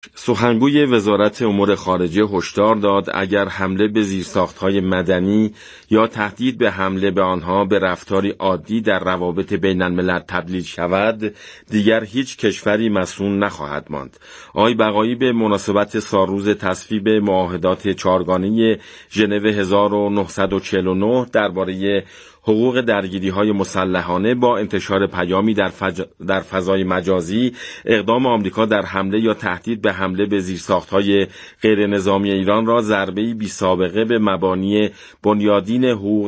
سخنگوی وزارت امور خارجه هشدار داد اگر حمله به زیرساخت‌های مدنی یا تهدید به حمله به آنها به رفتاری عادی در روابط بین الملل تبدیل شود، دیگر هیچ کشوری مصون نخواهد ماند. آقای بقایی به مناسبت سالروز تصویب معاهدات چهارگانه ژنو 1949 درباره حقوق درگیری‌های مسلحانه با انتشار پیامی در فضای مجازی اقدام آمریکا در حمله یا تهدید به حمله به زیرساخت‌های غیر نظامی ایران را ضربه‌ای بی‌سابقه به مبانی بنیادین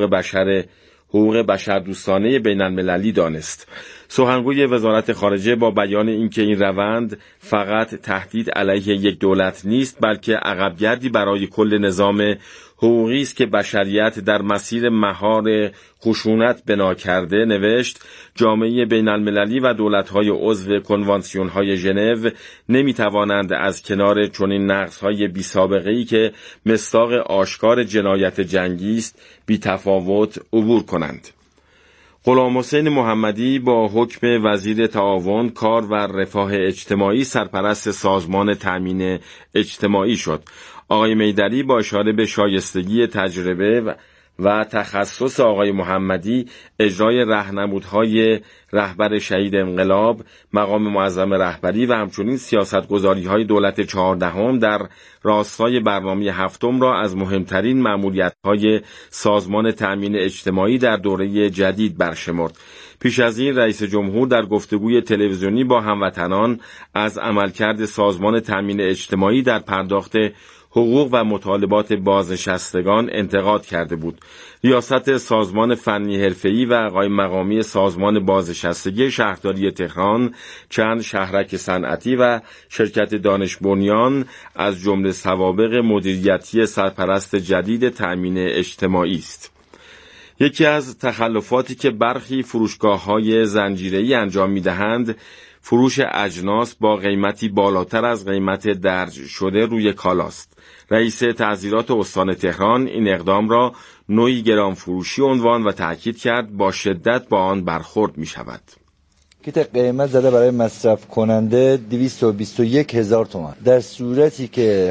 حقوق بشردوستانه بین‌المللی دانست. سخنگوی وزارت خارجه با بیان اینکه این روند فقط تهدید علیه یک دولت نیست، بلکه عقبگردی برای کل نظام حقوقی است که بشریت در مسیر مهار خشونت بنا کرده، نوشت جامعه بین المللی و دولت‌های عضو کنوانسیون‌های ژنو نمی‌توانند از کنار چنین نقض‌های بی‌سابقه‌ای که مصداق آشکار جنایت جنگی است بی‌تفاوت عبور کنند. غلامحسین محمدی با حکم وزیر تعاون، کار و رفاه اجتماعی سرپرست سازمان تأمین اجتماعی شد. آقای میدری با اشاره به شایستگی تجربه و تخصص آقای محمدی، اجرای راهنمودهای رهبر شهید انقلاب، مقام معظم رهبری و همچنین سیاستگزاری‌های دولت 14 در راستای برنامه هفتم را از مهمترین مأموریت‌های سازمان تأمین اجتماعی در دوره جدید برشمرد. پیش از این رئیس جمهور در گفتگوی تلویزیونی با هموطنان از عملکرد سازمان تأمین اجتماعی در پرداخت حقوق و مطالبات بازنشستگان انتقاد کرده بود. ریاست سازمان فنی حرفه‌ای و آقای مقامی سازمان بازنشستگی شهرداری تهران، چند شهرک صنعتی و شرکت دانش بنیان از جمله سوابق مدیریتی سرپرست جدید تأمین اجتماعی است. یکی از تخلفاتی که برخی فروشگاه‌های زنجیره‌ای انجام می‌دهند، فروش اجناس با قیمتی بالاتر از قیمت درج شده روی کالاست. رئیس تعزیرات استان تهران این اقدام را نوعی گرانفروشی عنوان و تأکید کرد با شدت با آن برخورد می شود. کیت قیمت زده برای مصرف کننده 221,000 تومان، در صورتی که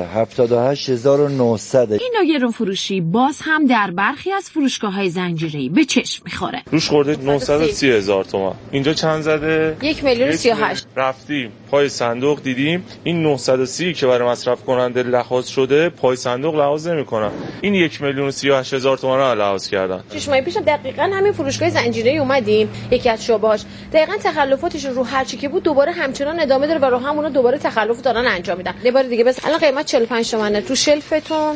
78,900. این نوع گرانفروشی باز هم در برخی از فروشگاه‌های زنجیره‌ای به چشم می‌خوره. روش خورده 930,000 تومان. اینجا چند زده؟ 1,38,000. رفتیم پای صندوق دیدیم این 930 که برای مصرف کننده لحاظ شده پای صندوق لحاظ نمی‌کنن. این 1,38,000 تومان رو لحاظ کردن. 6 ماه پیش دقیقاً همین فروشگاه زنجیره‌ای اومدیم، یکی از شعبه‌هاش دقیقاً تخلفاتش رو هر چی که بود دوباره همچنان ادامه داره و رو همونا دوباره تخلف دارن انجام میدن. یه بار دیگه بس الان قیمت 45 تومنه تو شلفتون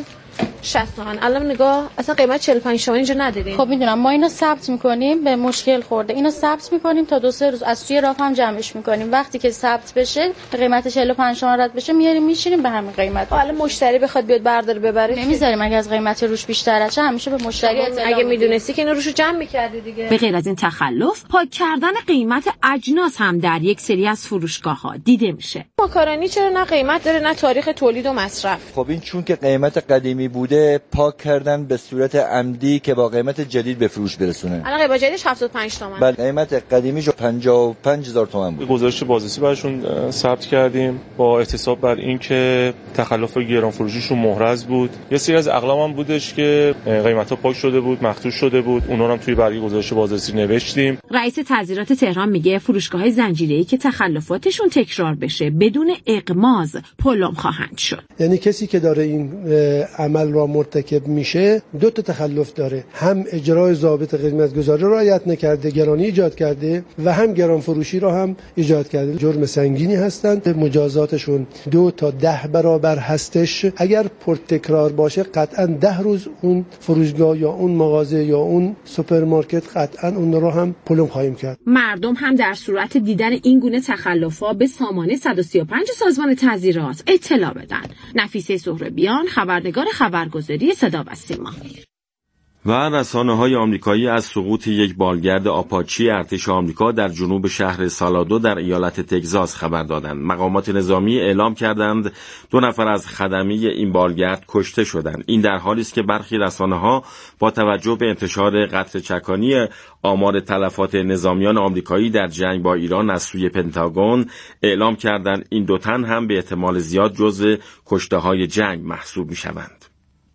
60 تومن. الان نگاه اصلا قیمت 45 تومن اینجا نداریم. خب میدونم ما اینو ثبت میکنیم، به مشکل خورده اینو ثبت میکنیم تا 2-3 روز از توی راه هم جمعش میکنیم. وقتی که ثبت بشه قیمت 45 تومن رد بشه میاریم میشینیم به همین قیمت. حالا مشتری بخواد بیاد برداره ببره نمیذاریم. اگه از قیمت روش بیشتر باشه همیشه به مشتری اگه میدونستی که اینو روشو جمع میکردی دیگه. به غیر از این تخلف، پاک کردن قیمت اجناس هم در یک سری از فروشگاه‌ها دیده میشه. ماکارونی چرا نه قیمت داره نه تاریخ تولید و مصرف؟ خب این چون که قیمت قدیمی بوده پاک کردن به صورت عمدی که با قیمت جدید به فروش برسونه. الان قیمت جدیدش 75 تومن. بله قیمت قدیمیش 55,000 تومان بود. گزارش بازرسی براشون ثبت کردیم با احتساب بر اینکه تخلف گرانفروشیشون محرز بود. یه سری از اقلام هم بودش که قیمتا پاک شده بود، مخدوش شده بود. اونا رو هم توی برگه گزارش بازرسی نوشتیم. رئیس تعزیرات تهران میگه فروشگاه‌های زنجیره‌ای که تخلفاتشون تکرار بشه بدون اغماض پلم خواهند شد. یعنی کسی که داره این عمل را مرتکب میشه دو تا تخلف داره، هم اجرای ضابط قیمت‌گذاری را رعایت نکرده، گرانی ایجاد کرده و هم گران فروشی را هم ایجاد کرده. جرم سنگینی هستند، مجازاتشون 2 تا 10 برابر هستش. اگر پرتکرار باشه قطعا 10 روز اون فروشگاه یا اون مغازه یا اون سوپرمارکت قطعا اون رو هم پلم خواهیم کرد. مردم هم در صورت دیدن این گونه تخلفات به سامانه 135 سازمان تعزیرات اطلاع بدن. نفیسه سهربیان، خبرنگار خبرگزاری صدا و سیما. و رسانه‌های آمریکایی از سقوط یک بالگرد آپاچی ارتش آمریکا در جنوب شهر سالادو در ایالت تگزاس خبر دادند. مقامات نظامی اعلام کردند 2 نفر از خدمه این بالگرد کشته شدند. این در حالی است که برخی رسانه‌ها با توجه به انتشار قطره‌چکانی آمار تلفات نظامیان آمریکایی در جنگ با ایران از سوی پنتاگون اعلام کردند این 2 تن هم به احتمال زیاد جزو کشته‌های جنگ محسوب می‌شوند.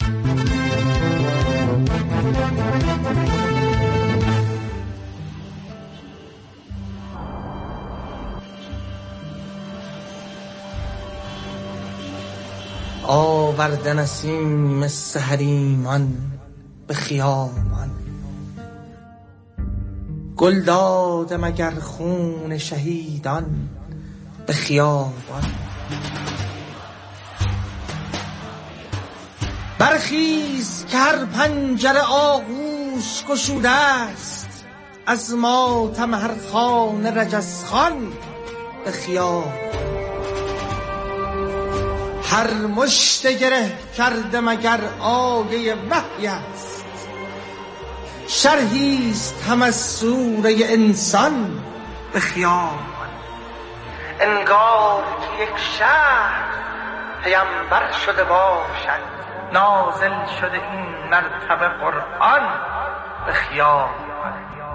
آورده نسیم سحریمان به خیابان، گل داده مگر خون شهیدان به خیابان. برخیز که هر پنجره آغوش گشوده است، از ماتم هر خانه رجزخوان به خیابان. هر مشت گره کرده مگر آیه وحی است، شرحیست هم از سوره انسان به خیابان. انگار که یک شهر پیامبر شده باشد، نازل شده این مرتبه قرآن به خیابان.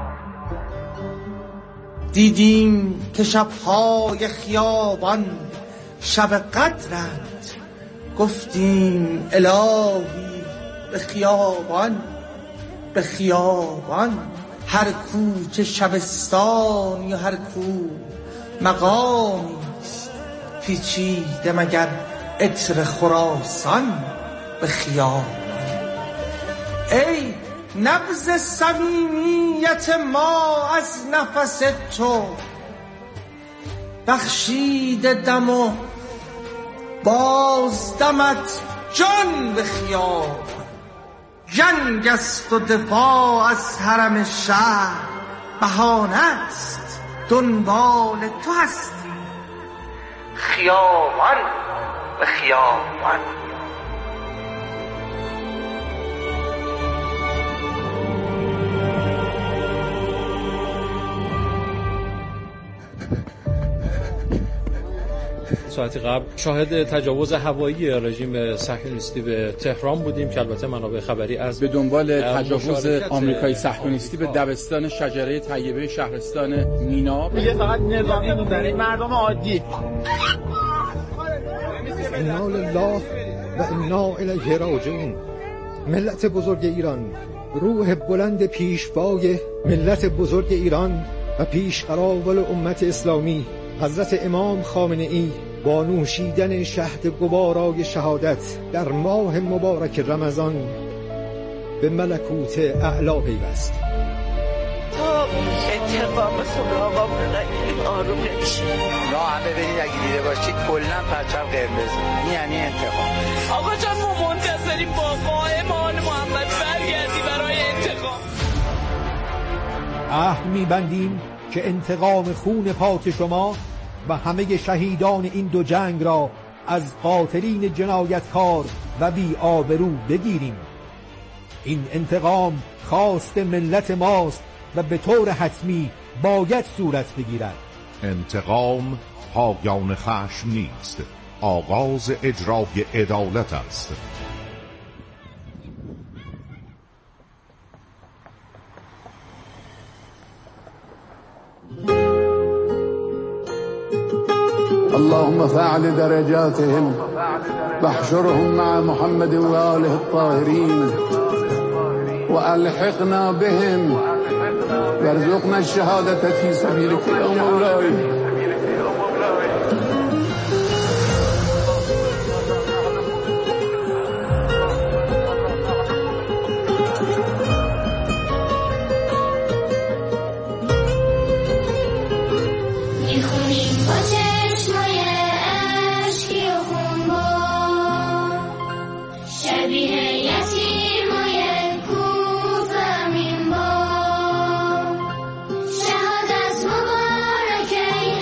دیدیم که شبهای خیابان شب قدرند، گفتیم الهی به خیابان به خیابان. هر کوچه شبستان یا هر کو مقامیست، پیچیده مگر عطر خراسان به خیابان. ای نبض صمیمیت ما از نفس تو، بخشیده دم و باز دمت جان به خیابان. جنگ است و دفاع از حرم شهر بهانه است، دنبال تو هستی خیابان به خیابان. ساعتی قبل شاهد تجاوز هوایی رژیم صهیونیستی به تهران بودیم که البته منابع خبری از به دنبال تجاوز آمریکایی صهیونیستی به دبستان شجره طیبه شهرستان مینا. میگه فقط نظامی میزنه، مردم عادی. انا لله و انا الیه راجعون. ملت بزرگ ایران، روح بلند پیشوای ملت بزرگ ایران و پیشقراول امت اسلامی حضرت امام خامنه ای با نوشیدن شهد گوارای شهادت در ماه مبارک رمضان به ملکوت اعلا پیوست. تا انتقام خدا آقا بنگیریم آروم نمیشه. همه برید اگه دیده باشید کلن پرچم قرمز، این یعنی انتقام. آقا جان ما منتظریم با قائم آل محمد برگردی برای انتقام. عهد می‌بندیم که انتقام خون پاک شما و همه شهیدان این 2 جنگ را از قاتلین جنایتکار و بی آبرو بگیریم. این انتقام خواست ملت ماست و به طور حتمی باید صورت بگیرد. انتقام پایان خشم نیست، آغاز اجرای عدالت است. اللهم فاعل درجاتهم واحشرهم مع محمد وآله الطاهرين وألحقنا بهم وارزقنا الشهادة في سبيلك يا مولاي. شهادت مبارک ای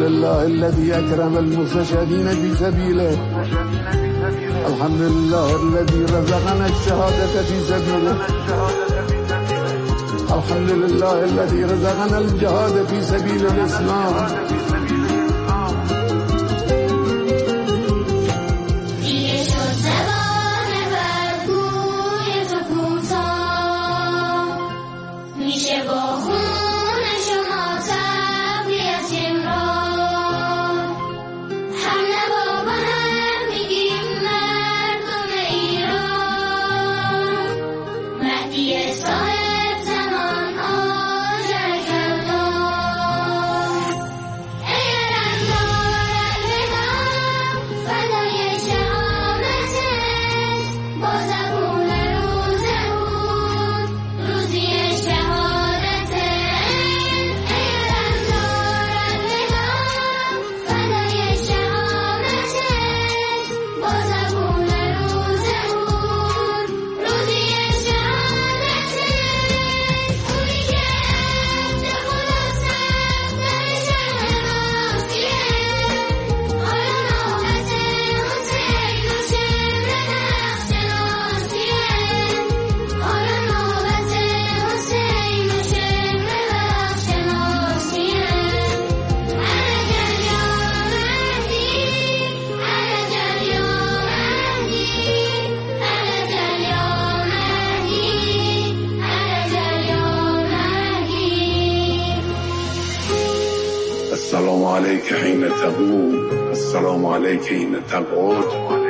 لله الذي أكرم المستشهدين في سبيله الحمد لله الذي رزقنا الشهادة في سبيله الحمد لله الذي رزقنا الجهاد في سبيل الإسلام السلام عليك حين تقوم السلام عليك حين تقعد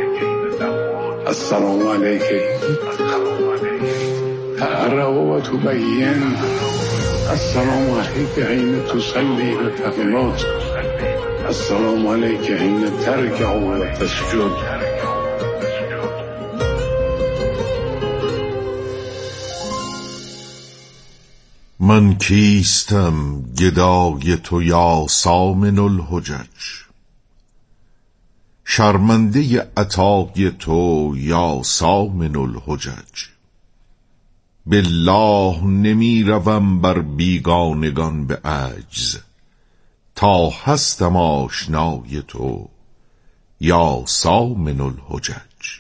السلام عليك تقرأ وتبين السلام عليك حين تصلي وتقنط السلام عليك حين تركع وتسجد من کیستم گدای تو یا سامن الحجج شرمنده عطای تو یا سامن الحجج بالله نمی روم بر بیگانگان به عجز تا هستم آشنای تو یا سامن الحجج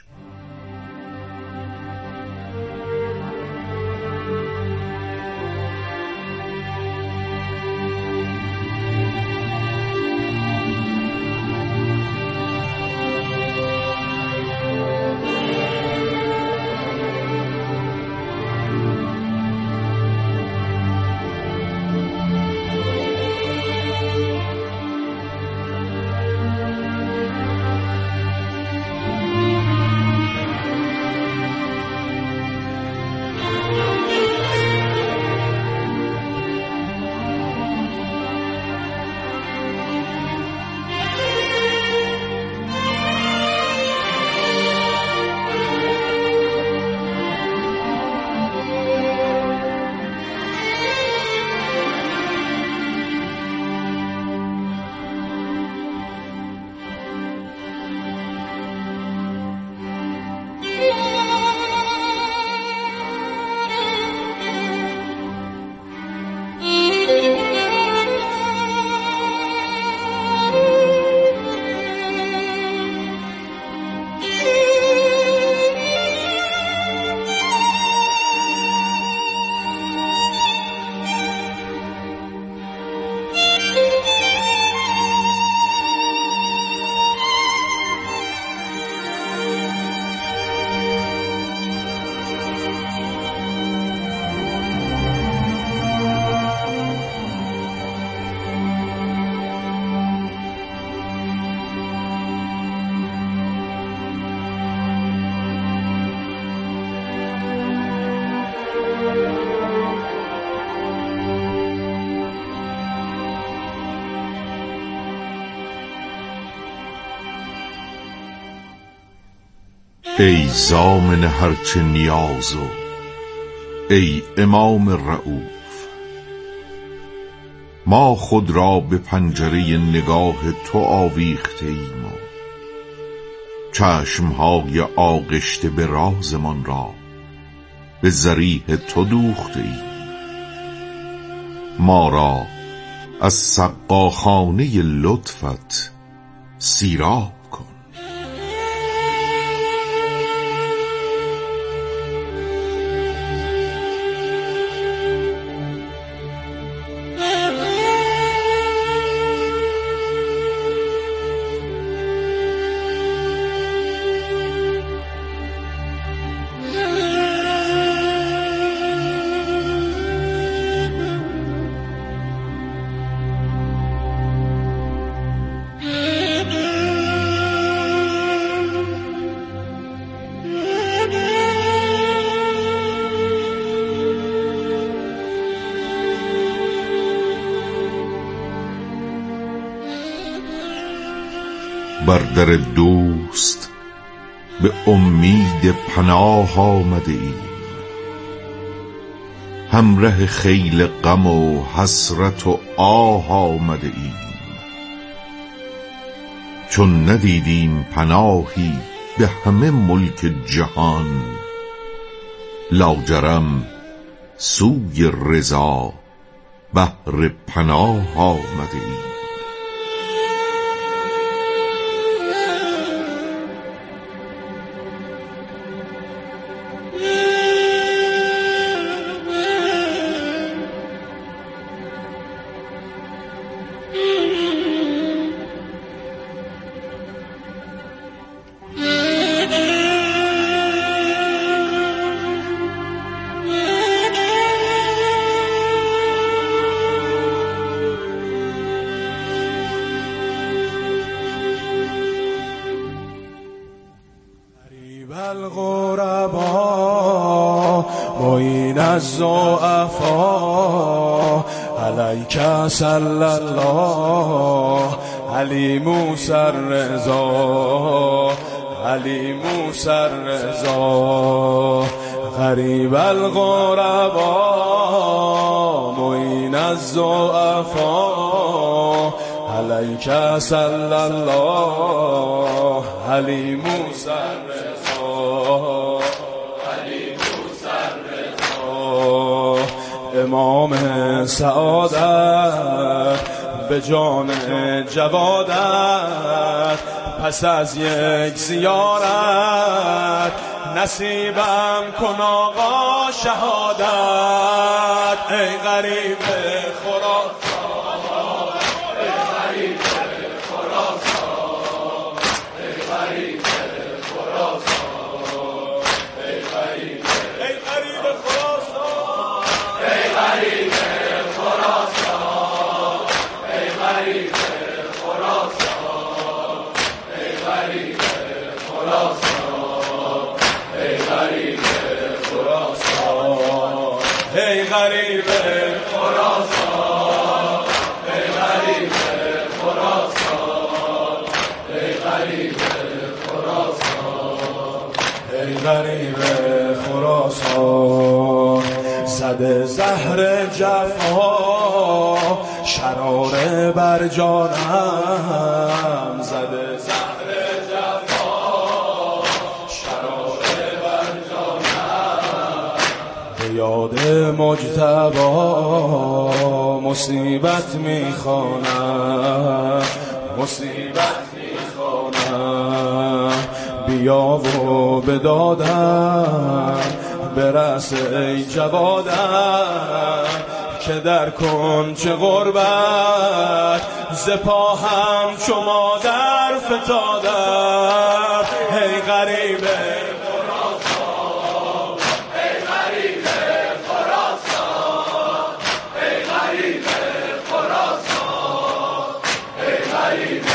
ای ضامن هرچه نیاز و ای امام رؤوف ما خود را به پنجره نگاه تو آویخته ایم و چشمهای آغشته به رازمان را به ذریح تو دوخته ایم. ما را از سقاخانه لطفت سیراب کن. بر در دوست به امید پناه آمده ایم، همراه خیل غم و حسرت و آه آمده ایم. چون ندیدیم پناهی به همه ملک جهان، لاجرم سوی رضا بهر پناه آمده ایم. الغربا معین الضعفا علیک صلی الله علی موسی الرضا علی موسی الرضا غریب الغربا معین الضعفا علیک صلی الله علی موسی الرضا امام سعادت به جان جوادت پس از یک زیارت نصیبم کن آقا شهادت. ای غریب خراسان ای غریب خراسان ای غریب خراسان ای غریب خراسان ای غریب خراسان ای غریب خراسان ای غریب خراسان ای غریب خراسان ای غریب خراسان ای غریب خراسان ای غریب خراسان ای غریب خراسان زده زهر جفا شراره بر جانم زده زهر جفا شراره بر جانم به یاد مجتبی مصیبت میخوانم مصیبت میخوانم بیا و به دادم برس ای جوادم که در کنج غربت ز پاهم چو مادر فتادم. ای غریب خراسان ای غریب خراسان ای غریب خراسان ای غریب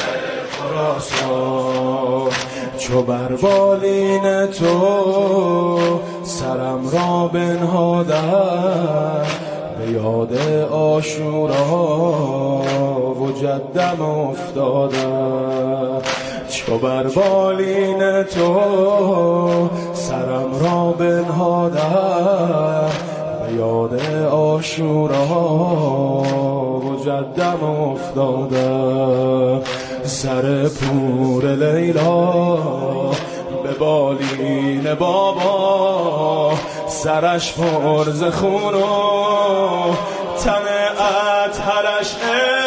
خراسان چو بر بالین تو سرم را بنهادم به یاد عاشورا و جدم افتادم. چو بر بالین تو سرم را بنهادم به یاد عاشورا و جدم افتادم. سر پور لیلا به بالین بابا سرش پر ز خون و تن اطهرش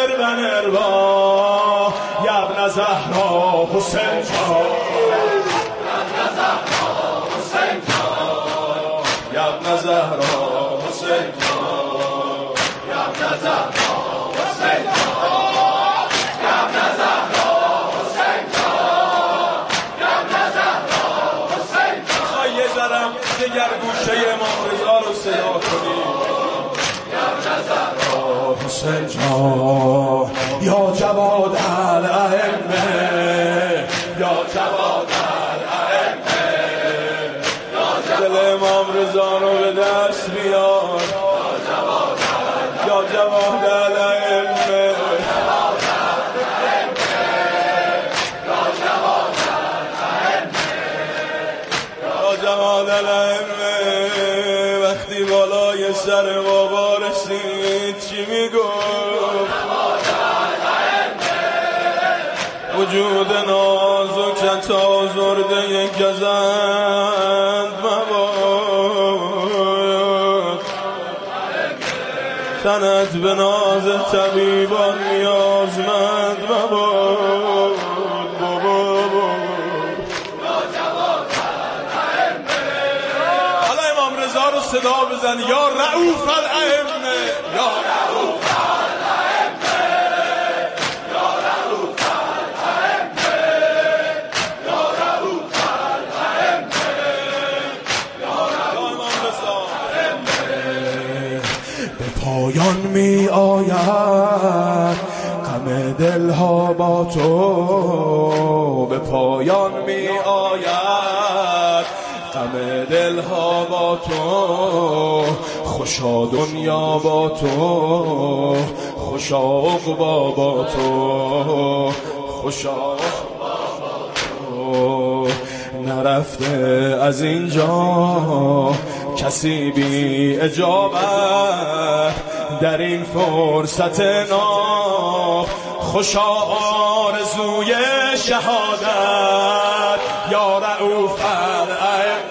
اگر گوشه امام رضا رو صدا کنی حسین جان یا جواد الائمه یا جواد الائمه دل امام رضا رو به دست بیار یا جواد الائمه جواد الائمه وقتی بالای سر بابا رسید چی میگفت وجود نازکت آزرده یک گزند مباد تنت به ناز طبیبان نیازمند مباد رو صدا بزن یا رؤوف الائمه یا رؤوف الائمه یا رؤوف الائمه یا رؤوف الائمه یا امام رضا به پایان می آید غم دلها با تو به پایان می آید غم دلها با تو خوشا دنیا با تو خوشا عقبا با تو خوشا عقبا با تو نرفته از اینجا کسی بی اجابت در این فرصت ناب خوشا آرزوی شهادت یا رؤوف الائمه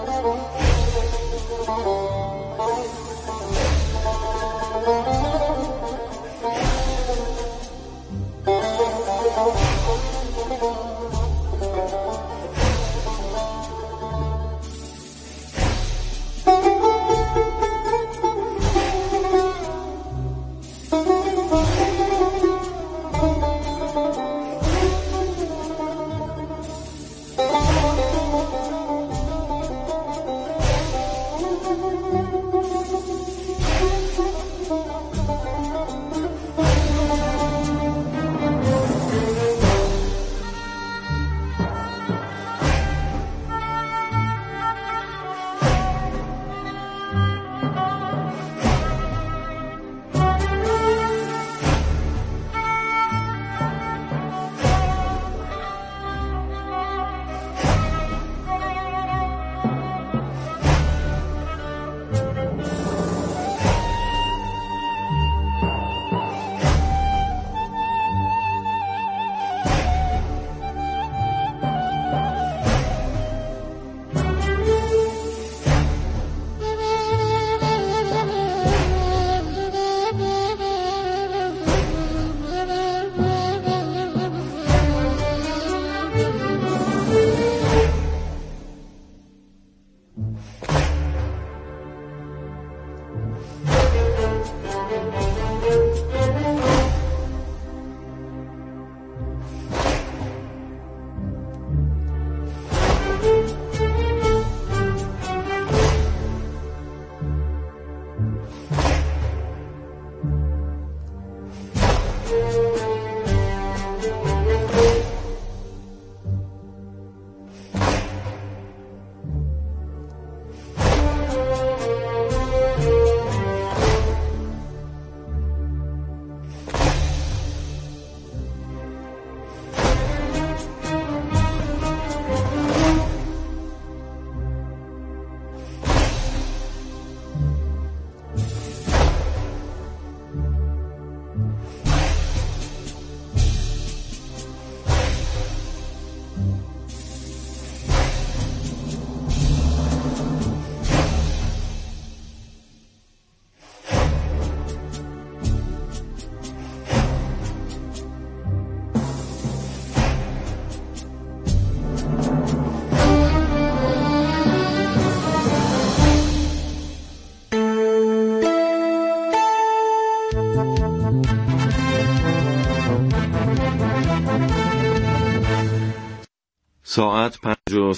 ساعت 5